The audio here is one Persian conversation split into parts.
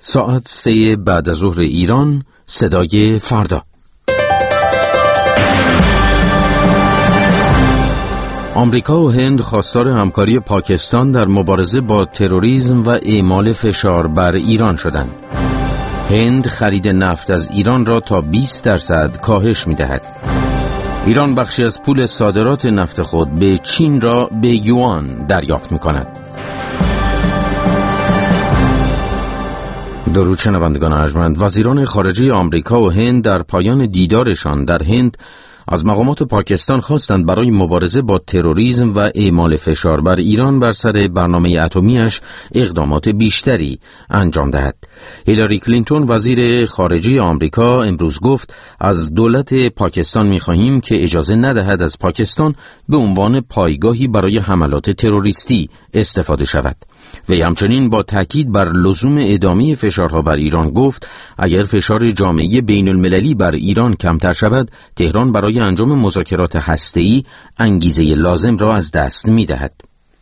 ساعت 3 بعد از ظهر ایران، صدای فردا. آمریکا و هند خواستار همکاری پاکستان در مبارزه با تروریسم و اعمال فشار بر ایران شدند. هند خرید نفت از ایران را تا 20% کاهش می‌دهد. ایران بخشی از پول صادرات نفت خود به چین را به یوان دریافت می‌کند. درود شنوندگان ارجمند، وزیران خارجه آمریکا و هند در پایان دیدارشان در هند از مقامات پاکستان خواستند برای مبارزه با تروریسم و اعمال فشار بر ایران بر سر برنامه اتمی‌اش اقدامات بیشتری انجام دهد. هیلاری کلینتون وزیر خارجه آمریکا امروز گفت از دولت پاکستان می‌خواهیم که اجازه ندهد از پاکستان به عنوان پایگاهی برای حملات تروریستی استفاده شود. و همچنین با تاکید بر لزوم ادامه فشارها بر ایران گفت اگر فشار جامعه بین المللی بر ایران کمتر شود، تهران برای انجام مذاکرات هسته‌ای انگیزه لازم را از دست می‌دهد.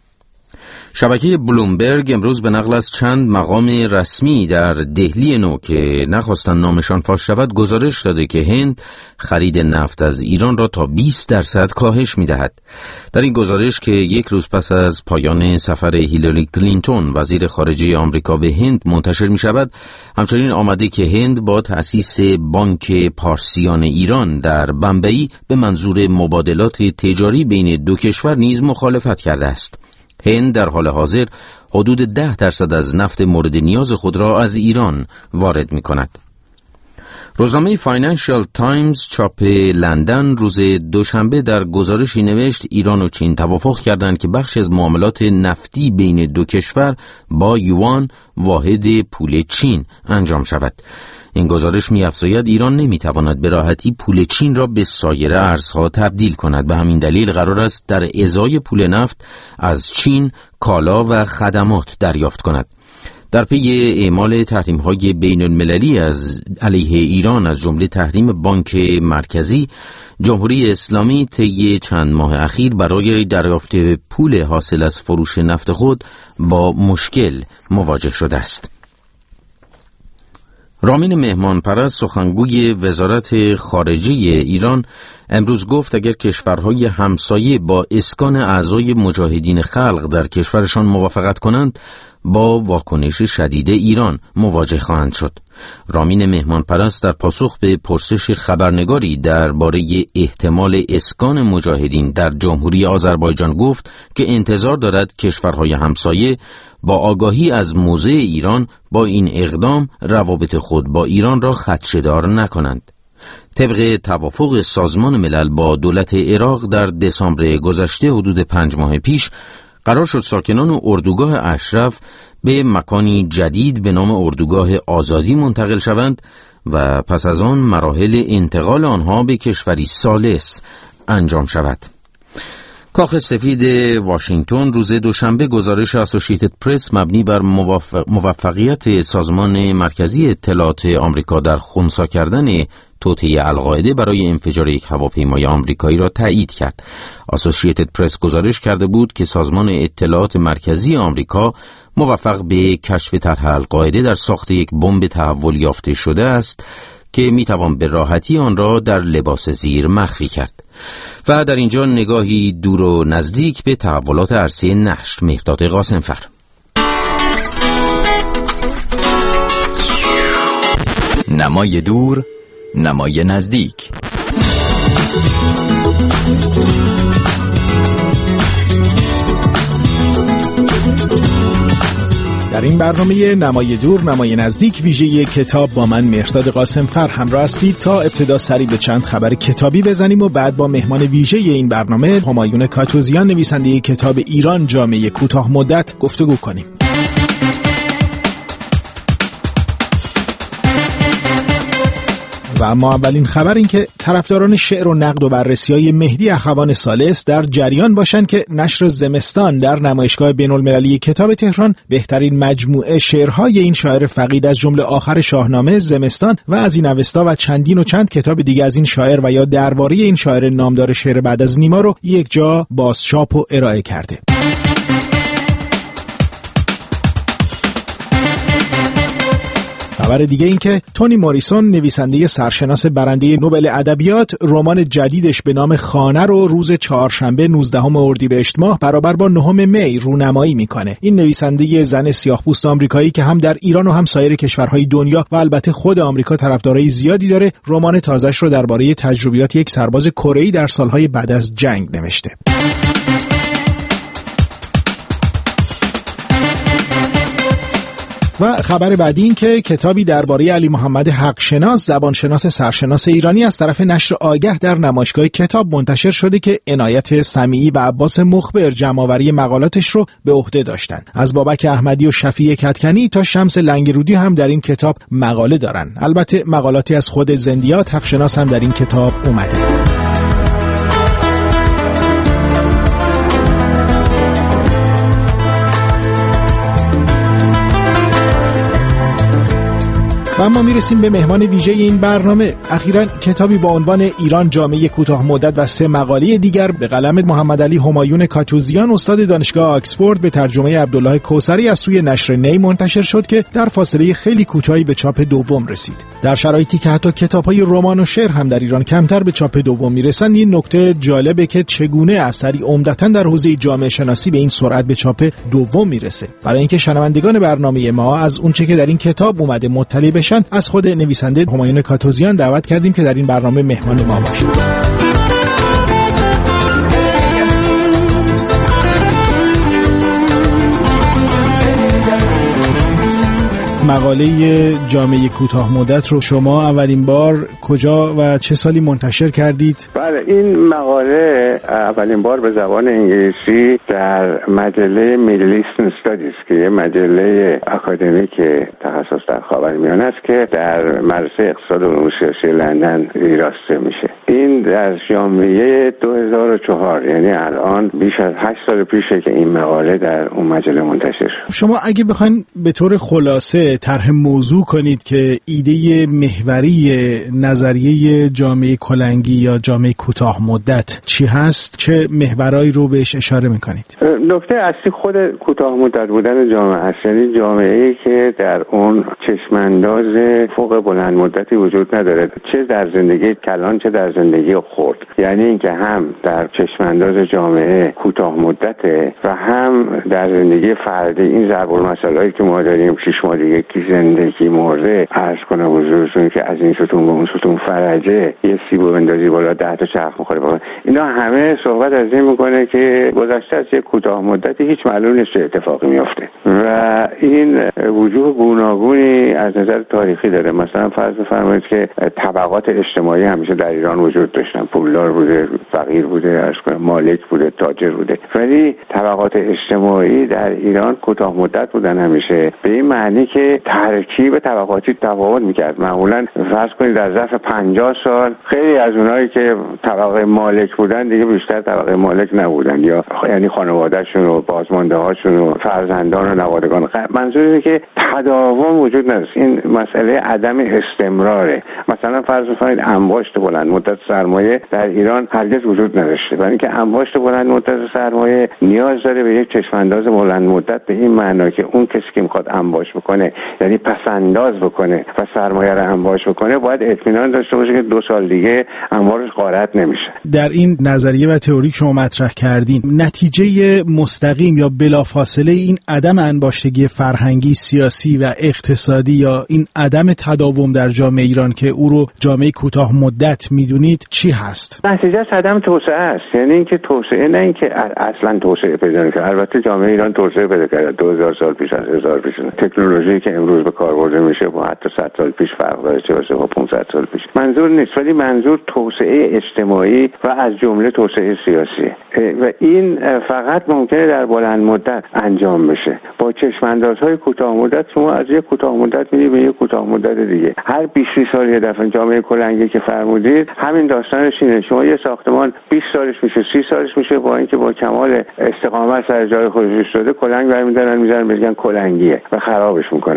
شبکه بلومبرگ امروز به نقل از چند مقام رسمی در دهلی نو که نخواستند نامشان فاش شود گزارش داده که هند خرید نفت از ایران را تا 20% کاهش می‌دهد. در این گزارش که یک روز پس از پایان سفر هیلاری کلینتون وزیر خارجه آمریکا به هند منتشر می‌شود، همچنین آمده که هند با تأسیس بانک پارسیان ایران در بمبئی به منظور مبادلات تجاری بین دو کشور نیز مخالفت کرده است. هند در حال حاضر حدود 10% از نفت مورد نیاز خود را از ایران وارد می کند. روزنامه فاینانشال تایمز چاپ لندن روز دوشنبه در گزارشی نوشت ایران و چین توافق کردند که بخشی از معاملات نفتی بین دو کشور با یوان واحد پول چین انجام شود. این گزارش می‌افزاید ایران نمی‌تواند به راحتی پول چین را به سایر ارزها تبدیل کند. به همین دلیل قرار است در ازای پول نفت از چین کالا و خدمات دریافت کند. در پی اعمال تحریم‌های بین‌المللی از علیه ایران از جمله تحریم بانک مرکزی، جمهوری اسلامی طی چند ماه اخیر برای دریافت پول حاصل از فروش نفت خود با مشکل مواجه شده است. رامین مهمانپرست سخنگوی وزارت خارجه ایران امروز گفت اگر کشورهای همسایه با اسکان اعضای مجاهدین خلق در کشورشان موافقت کنند با واکنش شدید ایران مواجه خواهند شد. رامین مهمانپرست در پاسخ به پرسش خبرنگاری درباره احتمال اسکان مجاهدین در جمهوری آذربایجان گفت که انتظار دارد کشورهای همسایه با آگاهی از موضع ایران با این اقدام روابط خود با ایران را خدشه‌دار نکنند. طبق توافق سازمان ملل با دولت عراق در دسامبر گذشته حدود 5 ماه پیش قرار شد ساکنان اردوگاه اشرف به مکانی جدید به نام اردوگاه آزادی منتقل شوند و پس از آن مراحل انتقال آنها به کشوری ثالث انجام شود. کاخ سفید واشنگتن روز دوشنبه گزارش اسوسییتد پرس مبنی بر موفقیت سازمان مرکزی اطلاعات آمریکا در خنثی کردن توطئه القاعده برای انفجار یک هواپیمای آمریکایی را تایید کرد. اسوسییتد پرس گزارش کرده بود که سازمان اطلاعات مرکزی آمریکا موفق به کشف طرح القاعده در ساخت یک بمب تحول یافته شده است که میتوان به راحتی آن را در لباس زیر مخفی کرد. و در اینجا نگاهی دور و نزدیک به تحولات عرصه نشر. مهرداد قاسمفر. نمای دور، نمای نزدیک. در این برنامه نمای دور نمای نزدیک ویژه کتاب با من مهرداد قاسمفر همراه هستید تا ابتدا سری به چند خبر کتابی بزنیم و بعد با مهمان ویژه این برنامه همایون کاتوزیان نویسنده کتاب ایران جامعه کوتاه مدت گفتگو کنیم. و اما اولین خبر این که طرفداران شعر و نقد و بررسی‌های مهدی اخوان ثالث در جریان باشند که نشر زمستان در نمایشگاه بین‌المللی کتاب تهران بهترین مجموعه شعرهای این شاعر فقید از جمله آخر شاهنامه، زمستان و از این اوستا و چند کتاب دیگه از این شاعر و یا درباره این شاعر نامدار شعر بعد از نیما رو یک جا بازچاپ و ارائه کرده. خبر دیگه این که تونی موریسون نویسنده سرشناس برنده نوبل ادبیات رمان جدیدش به نام خانه رو روز چهارشنبه 19 اردیبهشت ماه برابر با 9 می رونمایی میکنه. این نویسنده زن سیاه‌پوست آمریکایی که هم در ایران و هم سایر کشورهای دنیا و البته خود آمریکا طرفدارای زیادی داره، رمان تازه‌اش رو درباره تجربیات یک سرباز کره‌ای در سالهای بعد از جنگ نوشته. و خبر بعدی این که کتابی درباره علی محمد حقشناس، زبانشناس سرشناس ایرانی از طرف نشر آگه در نمایشگاه کتاب منتشر شده که عنایت سمیعی و عباس مخبر جمع‌آوری مقالاتش رو به عهده داشتن. از بابک احمدی و شفیع کدکنی تا شمس لنگرودی هم در این کتاب مقاله دارن. البته مقالاتی از خود زندیات حقشناس هم در این کتاب اومده. و اما میرسیم به مهمان ویژه این برنامه. اخیراً کتابی با عنوان ایران جامعه کوتاه مدت و 3 مقاله دیگر به قلم محمد علی همایون کاتوزیان استاد دانشگاه آکسفورد به ترجمه عبدالله کوثری از سوی نشر نی منتشر شد که در فاصله خیلی کوتاهی به چاپ دوم رسید. در شرایطی که حتی کتاب‌های رمان و شعر هم در ایران کمتر به چاپ دوم میرسند، این نکته جالبه که چگونه اثری عمدتاً در حوزه جامعه شناسی به این سرعت به چاپ دوم میرسه. برای اینکه شنوندگان برنامه ما از اونچه که در این کتاب اومده مطلع بشن، از خود نویسنده همایون کاتوزیان دعوت کردیم که در این برنامه مهمان ما باشه. مقاله جامعه کوتاه مدت رو شما اولین بار کجا و چه سالی منتشر کردید؟ بله، این مقاله اولین بار به زبان انگلیسی در مجله میدل ایسترن استادیز که یه مجله اکادمیک تخصص در خاورمیانه است که در مدرسه اقتصاد و علوم سیاسی لندن ویراسته میشه. این در ژانویه 2004، یعنی الان بیش از 8 سال پیشه که این مقاله در اون مجله منتشر شد. شما اگه بخواید به طور خلاصه طرح موضوع کنید که ایده محوری نظریه جامعه کلنگی یا جامعه کوتاه مدت چی هست، چه محورایی رو بهش اشاره میکنید؟ نکته اصلی خود کوتاه مدت بودن جامعه است، یعنی جامعه‌ای که در اون چشمانداز فوق بلند مدتی وجود نداره، چه در زندگی کلان چه در زندگی خرد. یعنی اینکه هم در چشمانداز جامعه کوتاه مدته و هم در زندگی فردی. این ضرب المثلایی که ما داریم 6 ماه دیگه کی زندگی مرده، عرض کنم حضورتون که از این ستون به اون ستون فرجه، یه سیبو بندازی بالا 10 تا چرخ می‌خوره بالا. اینا همه صحبت از این میکنه که گذشته از یک کوتاه مدتی هیچ معلوم نیست چه اتفاقی میفته و این وجوه گوناگونی از نظر تاریخی داره. مثلا فرض بفرمایید که طبقات اجتماعی همیشه در ایران وجود داشتن، پولدار بوده، فقیر بوده، عرض کنم مالک بوده، تاجر بوده، ولی طبقات اجتماعی در ایران کوتاه مدت بودن همیشه، به این معنی که ترکیب طبقاتی تفاوت میکرد. معمولا فرض کنید در ظرف 50 سال خیلی از اونایی که طبقه مالک بودن دیگه بیشتر طبقه مالک نبودن، یا یعنی خانواده‌شون و بازمانده‌هاشون و فرزندان و نوادگان. منظور اینه که تداوم وجود نداشت. این مسئله عدم استمراره. مثلا فرض کنید انباشت بلند مدت سرمایه در ایران هرگز وجود نداشته، برای اینکه انباشت بلند مدت سرمایه نیاز داره به یک چشمانداز بلند مدت، به این معنا که اون کسی که میخواد انباش بکنه، یعنی پسنداز بکنه و سرمایه رو انباش بکنه، باید اطمینان داشته باشه که 2 سال دیگه انبارش غارت نمیشه. در این نظریه و تئوری شما مطرح کردین، نتیجه مستقیم یا بلافاصله این عدم انباشتگی فرهنگی، سیاسی و اقتصادی یا این عدم تداوم در جامعه ایران که او رو جامعه کوتاه مدت میدونید چی هست؟ نتیجه عدم توسعه است. یعنی اینکه توسعه، نه اینکه اصلا توسعه پیدا نکنه. البته جامعه ایران توسعه پیدا کرده 2000 سال پیش از 1000 پیش. تکنولوژی که امروز به کار برده میشه با حتی 100 سال پیش فرق داره، چه برسه با 500 سال پیش. منظور نیست، ولی منظور توسعه اجتماعی و از جمله توسعه سیاسی و این فقط ممکنه در بلند مدت انجام بشه. با چشماندازهای کوتاه مدت شما از یک کوتاه مدت میری به یک کوتاه مدت دیگه. هر 20 سال یه دفعه جامعه کلنگی که فرمودید همین داستانش اینه. شما یه ساختمان 20 سالش میشه، 30 سالش میشه، با اینکه با کمال استقامت سر جای خودش شده، کلنگ برمی‌دارن میذارن میگن کلنگیه و خرابش میکنن.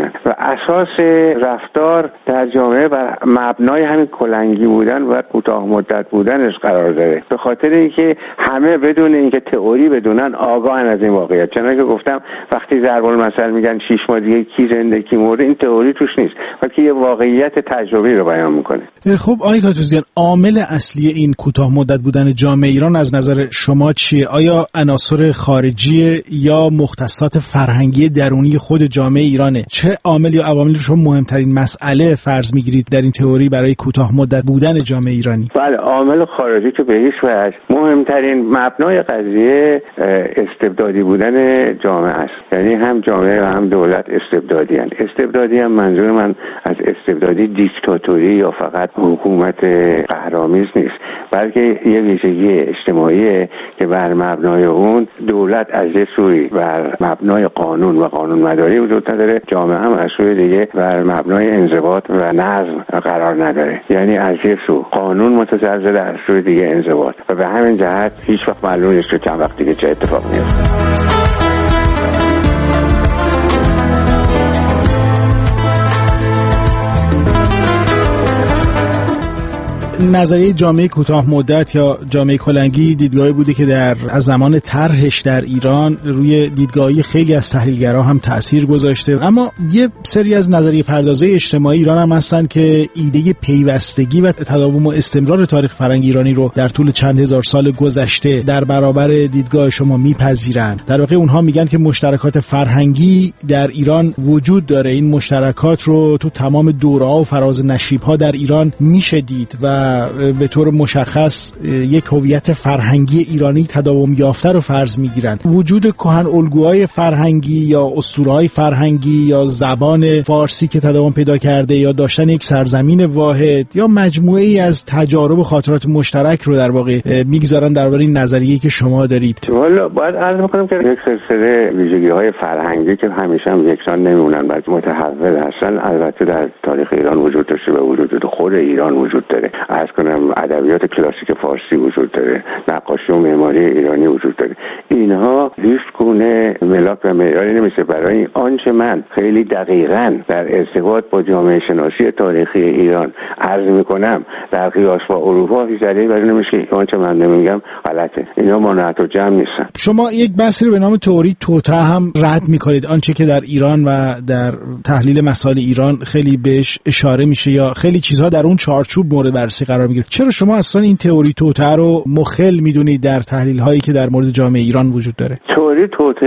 میکنن و اساس رفتار در جامعه بر مبنای همین کلنگی بودن و کوتاه مدت بودنش قرار داره، به خاطر اینکه همه بدون اینکه تئوری بدونن آگاهن از این واقعیت. چنانکه گفتم وقتی ضرب المثل میگن 6 ماه دیگه کی زنده کی مرده، این تئوری توش نیست بلکه یه واقعیت تجربی رو بیان میکنه. خب آقای تاتوزیان، عامل اصلی این کوتاه مدت بودن جامعه ایران از نظر شما چیه؟ آیا عناصر خارجی یا مختصات فرهنگی درونی خود جامعه ایرانه؟ چه عامل یا عوامل شما مهمترین مسئله فرض میگیرید در این تئوری برای کوتاه مدت بودن جامعه ایرانی؟ بله، عامل خارجی که به هیچ وجه مهمترین مبنای قضیه استبدادی بودن جامعه است. یعنی هم جامعه و هم دولت استبدادی هستند. استبدادی هم منظور من از استبدادی دیکتاتوری یا فقط حکومت قهرآمیز نیست، بلکه یه ویژگی اجتماعیه که بر مبنای اون دولت از یه سوی بر مبنای قانون و قانون مداری وجود نداره، جامعه هم از سوی دیگه بر مبنای انضباط و نظم قرار نداره. یعنی از یه سو قانون متزلزل، از سوی دیگه انضباط، و به همین جهت هیچ وقت معلوم نیست که چند وقت دیگه چه اتفاق میفته. نظریه جامعه کوتاه مدت یا جامعه کلنگی دیدگاهی بوده که از زمان طرحش در ایران روی دیدگاهی خیلی از تحلیلگرا هم تأثیر گذاشته، اما یه سری از نظریه پردازای اجتماعی ایران هم هستن که ایده پیوستگی و تداوم و استمرار تاریخ فرهنگ ایرانی رو در طول چند هزار سال گذشته در برابر دیدگاه شما میپذیرن. در واقع اونها میگن که مشترکات فرهنگی در ایران وجود داره، این مشترکات رو تو تمام دوره‌ها و فراز نشیب‌ها در ایران میشه دید و به طور مشخص یک هویت فرهنگی ایرانی تداوم یافته رو فرض میگیرن. وجود کهن الگوهای فرهنگی یا اسطوره‌های فرهنگی یا زبان فارسی که تداوم پیدا کرده یا داشتن یک سرزمین واحد یا مجموعه‌ای از تجارب و خاطرات مشترک رو در واقع میگذارن درباره این نظریه‌ای که شما دارید. والا باید عرض بکنم که یک سلسله ویژگی‌های فرهنگی که همیشه هم یکسان نمیمونن، بلکه متحول هستن، البته در تاریخ ایران وجود داشته و وجود خود ایران وجود داره. عرض کنم ادبیات کلاسیک فارسی وجود داره، نقاشی و معماری ایرانی وجود داره. اینها هیچ گونه ملاک و معیاری نمیشه برای آنچه من خیلی دقیقاً در ارتباط با جامعه شناسی تاریخی ایران عرض میکنم در قیاس با اروپا هیچ دلیلی برای نمیشه که آنچه من نمیگم غلطه. اینا مانعت و جمع نیستن. شما یک بحثی رو به نام تئوری توطئه هم رد میکنید، آنچه که در ایران و در تحلیل مسائل ایران خیلی بهش اشاره میشه یا خیلی چیزها در اون چارچوب مورد بررسی قرار میگیره. چرا شما اصلا این تئوری توطئه رو مخل میدونید در تحلیل هایی که در مورد جامعه ایران وجود داره؟ تئوری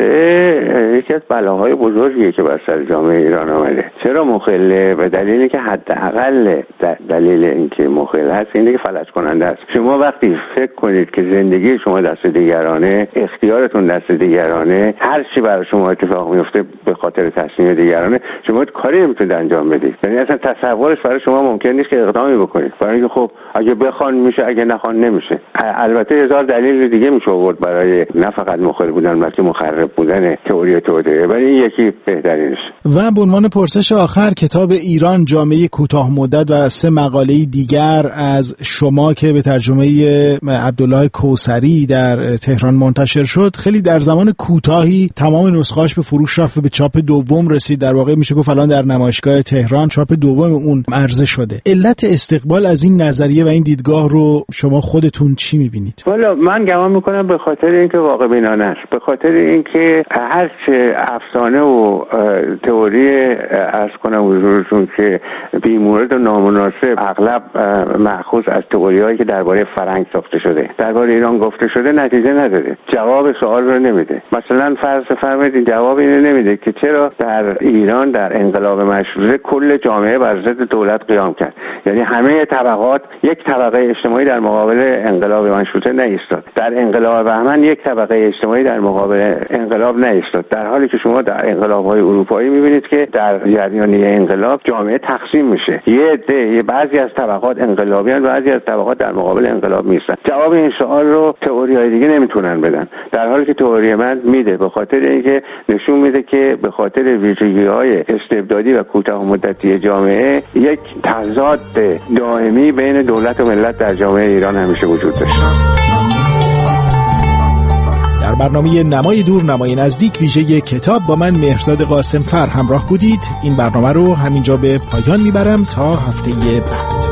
توطئه یکی از بلاهای بزرگیه که بر سر جامعه ایران آمده. چرا مخله؟ به دلیلی که حداقل دلیل اینکه مخل هست اینه که فلج کننده است. شما وقتی فکر کنید که زندگی شما دست دیگرانه، اختیارتون دست دیگرانه، هر چی برای شما اتفاق میفته به خاطر تصمیم دیگرانه، شما کاری نمیتونید انجام بدید. یعنی اصلا تصورش برای شما ممکن نیست که اقدامی بکنید، برای اینکه خب اگه بخوان میشه، اگه نخوان نمیشه. البته هزار دلیل دیگه میشه آورد برای نه فقط مخل بودن بلکه مخرب بودن تئوری توطئه، ولی یکی بهترینش. و به عنوان پرسش آخر، کتاب ایران جامعه کوتاه مدت و 3 مقاله دیگر از شما که به ترجمه عبدالله کوثری در تهران منتشر شد، خیلی در زمان کوتاهی تمام نسخه‌اش به فروش رفت و به چاپ دوم رسید. در واقع میشه گفت الان در نمایشگاه تهران چاپ دوم اون عرضه شده. علت استقبال از این نظریه و این دیدگاه رو شما خودتون چی میبینید؟ والا من گمان میکنم به خاطر اینکه واقع بینانه است، به خاطر اینکه هر چه افسانه و تئوری عرض کنم حضورتون که بی‌مورد و نامناسب اغلب مأخوذ از تئوریایی که درباره فرهنگ ساخته شده، درباره ایران گفته شده، نتیجه نداره، جواب سوال رو نمیده. مثلا فرض فرمایید جواب اینو نمیده که چرا در ایران در انقلاب مشروطه کل جامعه بر ضد دولت قیام کرد. یعنی همه طبقات، یک طبقه اجتماعی در مقابل انقلاب مشروطه نایستاد. در انقلاب بهمن یک طبقه اجتماعی در مقابل انقلاب نایستاد، در حالی که شما در انقلاب‌های اروپایی می‌بینید که در جریان انقلاب جامعه تقسیم میشه. یه بعضی از طبقات انقلابیان، بعضی از طبقات در مقابل انقلاب نیستن. جواب این سوال رو تئوری‌های دیگه نمیتونن بدن، در حالی که تئوری من میده، به خاطر اینکه نشون میده که به خاطر ویژگی‌های استبدادی و کوتاه مدتی جامعه یک تضاد دائمی بین دولت و ملت در جامعه ایران همیشه وجود داشته. در برنامه نمای دور نمای نزدیک ویژه کتاب با من مهرداد قاسمفر همراه بودید. این برنامه رو همینجا به پایان میبرم تا هفته بعد.